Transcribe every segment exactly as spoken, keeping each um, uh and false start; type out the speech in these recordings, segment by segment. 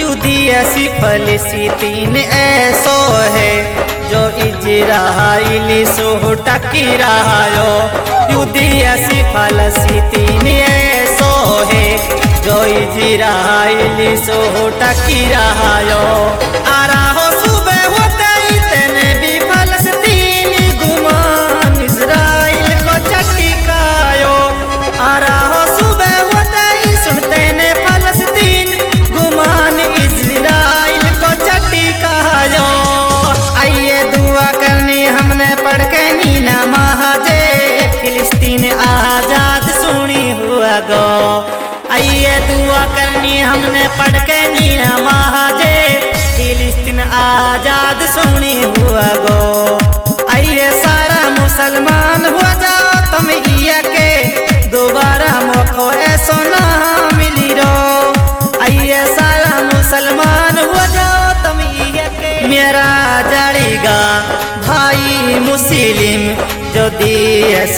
युद्धि फलस्तीन ऐसो है जो इजराइल सो टकी रहा युद्धि फलस्तीन ऐसो है जो इजराइल सो टकी रहा आरा हो सुबह होते ही तेने भी फलस्तीन गुमान इजराइल को चटकायो आरा हो सुबह होते ही सुनते ने फलस्तीन गुमान इजराइल को चटकायो आइए दुआ करनी हमने पढ़ के नीना महाजे फिलिस्तीन आजाद सुनी हुआ गो आइए दुआ करनी हमने पढ़ के नीना महाजे फिलिस्तीन आजाद सुनी हुआ गो आइए सारा मुसलमान हो जाओ तुम इया के दोबारा मौको ऐसो ना मिली रो आइए सारा मुसलमान हो जाओ तुम इया के मेरा जड़ेगा भाई मुस्लिम जो देश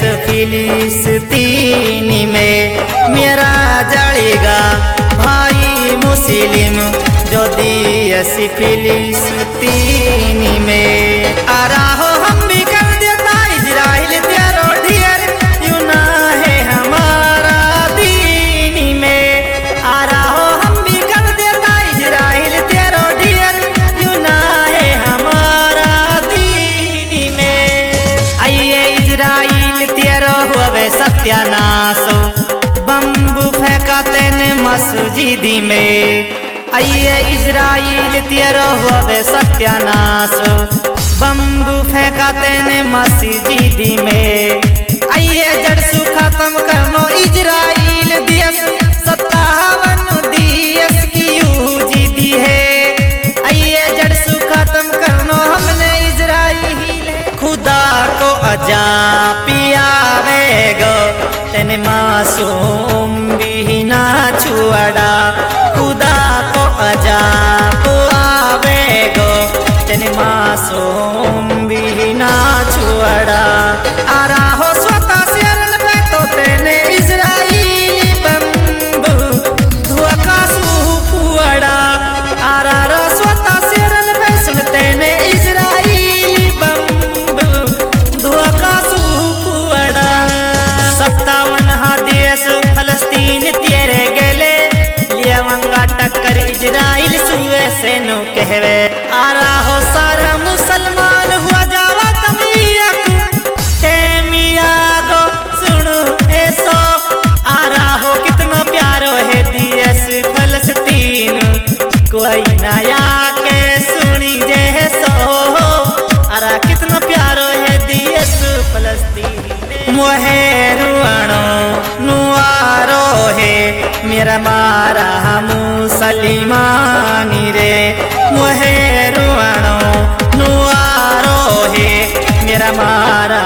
फिलिस्तीन में मेरा जड़ेगा भाई मुस्लिम जो देश फिलिस्तीन में आरा हो हम भी कर देता इजराइल तेरो ढेर यूं ना है हमारा दीन में आरा हो हम भी कर देता इजराइल तेरो ढेर यूं ना है हमारा दीन में आइए इजराइल तेरो हुए सत्यानाश बम्बू फेंका तेने मस्जिद में आइए इजराइल तेरो हुए सत्यानाश बम्बू फेंका तेने मस्जिद में आइए जड़सू खत्म करनो इजराइल देश सत्तावन देश की यूजिदी है आइए जड़सू खत्म करनो हमने इजराइल खुदा को अजा पियावेगो तेने मासूम भी ना छुअड़ा खुदा को अजा आवेगो तेने मासूम भी ना छुअड़ा आरा हो स्वतः शरण पे तो तेने इजराइली बम्बू धुआ का सुफुअड़ा आरा रो स्वतः शरण पे सुनते ने इजराइली बम्बू धुआ का सुफुअड़ा सत्तावन हा देश फलस्तीन तेरे गेले लियावंगा टक्कर इजराइल सुए से नो कहवे आरा हो सारा मुसलमान हुआ जावा तमिया तेमिया गो सुनो ऐसो आरा हो कितना प्यारो है देश फलस्तीन कोई नया के सुनी जैसो आरा कितना प्यारो है देश फलस्तीन मोहे रुआनो नुआरो है मेरा मारा मुसलमानी रे मोहे रुआनो नुआरो है मेरा मारा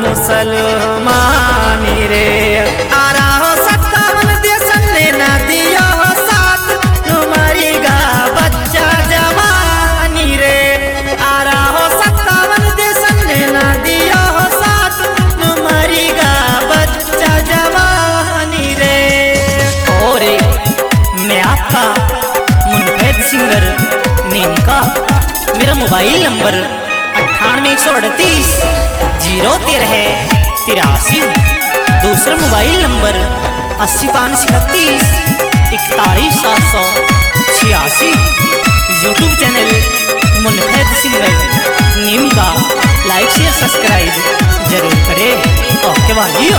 मुसलमानी रे आरा हो सत्तावन देश ने ना दिया हो साथ तुम्हारीगा बच्चा जवानी रे आरा हो सत्तावन देश ने ना दिया हो साथ तुम्हारीगा बच्चा जवानी रे और मैं आपका मुनफैद सिंगर नेमका मेरा मोबाइल नंबर अट्ठानवे एक सौ अड़तीस जीरो तेरह तिरासी दूसरा मोबाइल नंबर अस्सी पाँच छत्तीस इकतालीस सात सौ छियासी यूट्यूब चैनल मुनफैद सिंगर नेमका लाइक शेयर सब्सक्राइब जरूर करें ओके वालियो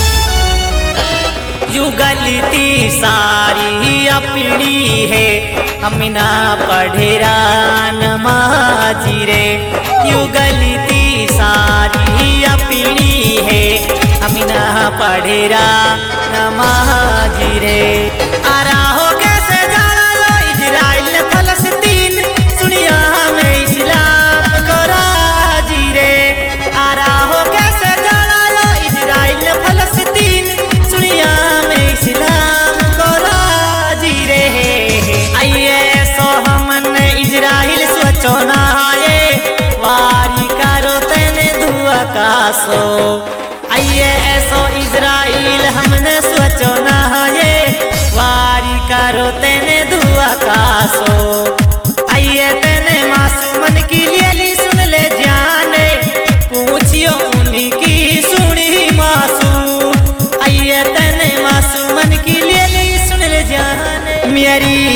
यू गलती सारी अपनी है हम ना पढ़ेरा नमाजी रे यू गलती सारी अपनी है हम ना पढ़ेरा नमाजी रे आरा हो कैसे जाना लो इजराइल फलस्तीन सुनिया हमें इस्लाम को राजी रे आरा हो कैसे जाना लो इजराइल फलस्तीन सुनिया हमें इस्लाम को राजी रे आइए सो हमन इजराइल सोचो ना आए वारी करो तेने दुआ का सो आइए ऐसो इजराइल हमने सोचो ना ये वारी करो तेने दुआ का सो।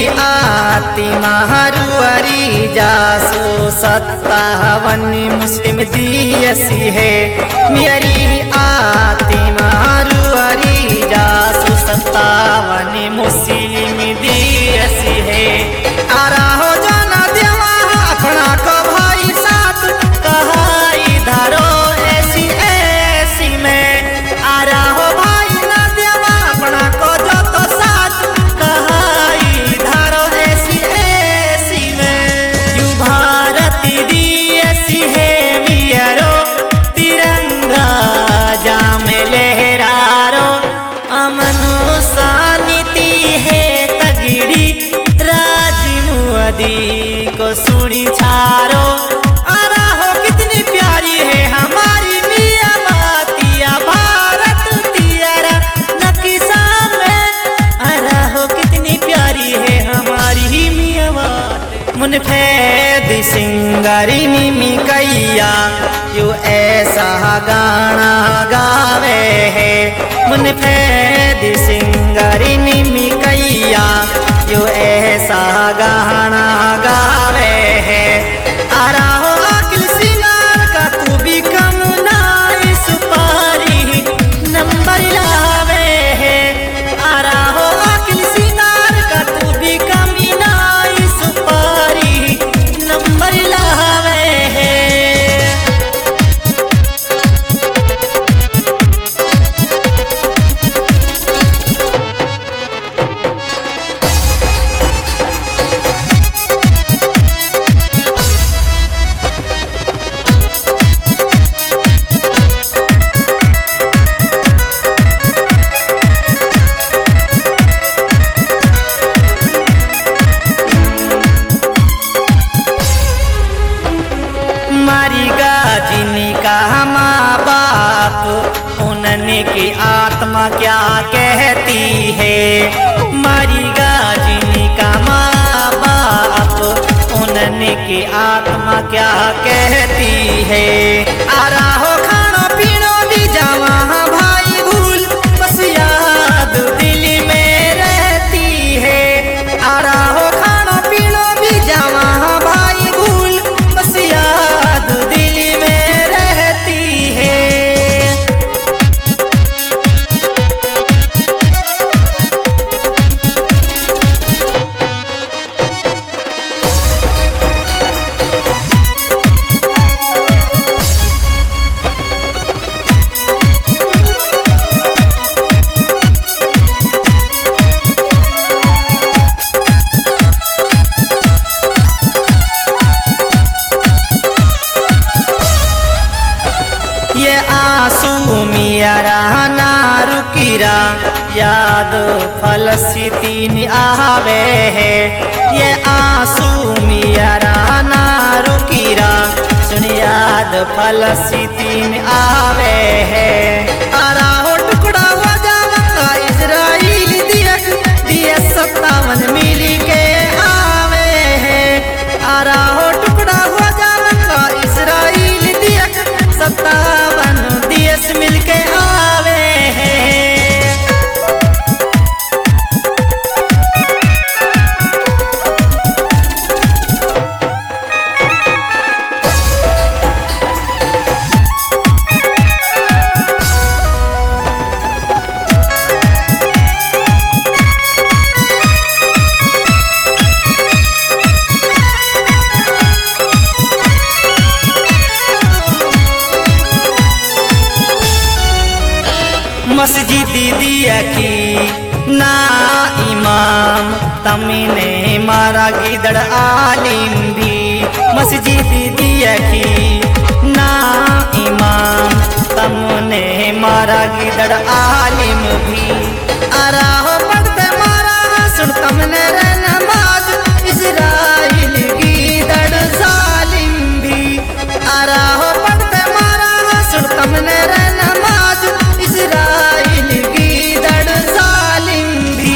आती महारुअरी जासो सत्तावन मुस्लिम दियसी है मेरी आती महारुअरी जासो सत्तावन मुस्लिम दियसी है आरा हो जाना देवा अपना को भाई साथ कहाई धारो ऐसी ऐसी में आरा हो भाई ना देवा अपना को जो तो साथ कहाई धारो ऐसी ऐसी में यू भारत दी ऐसी है मियरो तिरंगा जाम लहरारो अमनो शांति है तगड़ी राजमुअदी को सुनी छारो आरा हो कितनी प्यारी है हमारी मियां बातिया भारत तियारा नक्शा में आरा हो कितनी प्यारी है हमारी मियां बात मुनफैद सिंगारी निमी कैया यू ऐसा गाना गावे है मुनफैद सिंगारी निमी कैया यो ऐसा गाना गावे है आरा हो अकिल सिंगार का तू भी कम नाई सुपारी नंबर लावे है आरा हो अकिल सिंगार का तू भी कम नाई सुपारी नंबर लावे है मारी गाजिनी का माँ बाप उन्होंने की आत्मा क्या कहती है मारी गाजिनी का माँ बाप उन्होंने की आत्मा क्या कहती है आरा हो खाना पीना भी जावा भाई भूल बस याद दिल में रहती है आरा हो खाना पीना भी जावा भाई भूल बस याद दिल में रहती है ये आंसू मियारा ना रुकिरा याद फलस्तीन आवे है ये आंसू मियारा ना रुकिरा सुन याद फलस्तीन आवे है आरा हो टुकड़ा हो जावा इजराइल दियक दिए सत्तावन मिली के आवे है आरा हो टुकड़ा हो जावा इजराइल दियक सत्तावन देश मिलके आवे हैं मस्जिद दिया की ना इमाम तमने मारा गिदड़ आलिम भी मस्जिद दिया की ना इमाम तमने मारा गिदड़ आलिम भी आरा हो पढ़ते मारा सुन तमने रे नमाज इजराइल गिदड़ जालिम भी आरा हो पढ़ते मारा सुन तमने रे नमाज इजराइल गिदड़ जालिम भी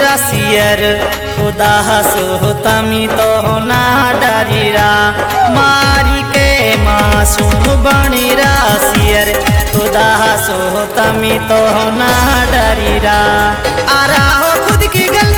रसियर खुदा सो तमी तो ना डरीरा मारी के मासूम बनी रसियर खुदा सो तमी तो ना डरीरा आरा हो खुद की गल